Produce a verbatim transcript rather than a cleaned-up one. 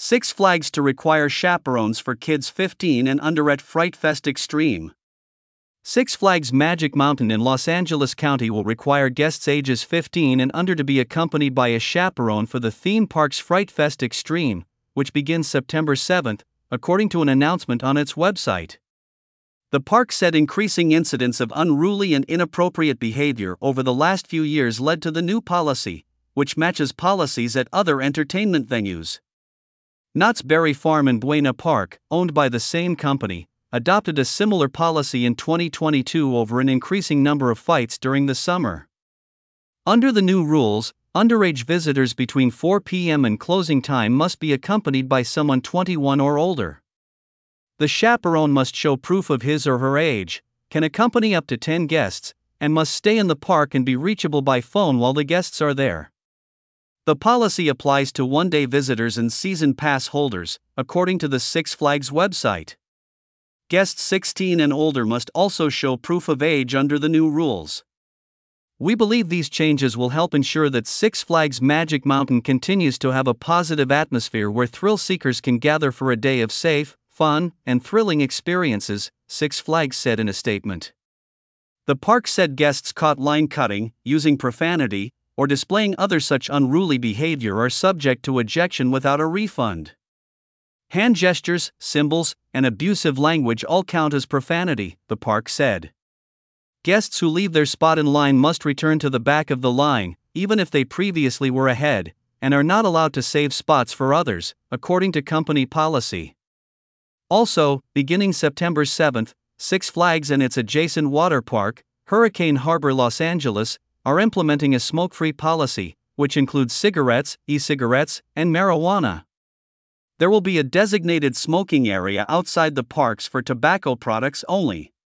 Six Flags to require chaperones for kids fifteen and under at Fright Fest Extreme. Six Flags Magic Mountain in Los Angeles County will require guests ages fifteen and under to be accompanied by a chaperone for the theme park's Fright Fest Extreme, which begins September seventh, according to an announcement on its website. The park said increasing incidents of unruly and inappropriate behavior over the last few years led to the new policy, which matches policies at other entertainment venues. Knott's Berry Farm in Buena Park, owned by the same company, adopted a similar policy in twenty twenty-two over an increasing number of fights during the summer. Under the new rules, underage visitors between four p.m. and closing time must be accompanied by someone twenty-one or older. The chaperone must show proof of his or her age, can accompany up to ten guests, and must stay in the park and be reachable by phone while the guests are there. The policy applies to one-day visitors and season pass holders, according to the Six Flags website. Guests sixteen and older must also show proof of age under the new rules. We believe these changes will help ensure that Six Flags Magic Mountain continues to have a positive atmosphere where thrill seekers can gather for a day of safe, fun, and thrilling experiences, Six Flags said in a statement. The park said guests caught line cutting, using profanity, or displaying other such unruly behavior are subject to ejection without a refund. Hand gestures, symbols, and abusive language all count as profanity, the park said. Guests who leave their spot in line must return to the back of the line, even if they previously were ahead, and are not allowed to save spots for others, according to company policy. Also, beginning September seventh, Six Flags and its adjacent water park, Hurricane Harbor Los Angeles, are implementing a smoke-free policy, which includes cigarettes, e-cigarettes, and marijuana. There will be a designated smoking area outside the parks for tobacco products only.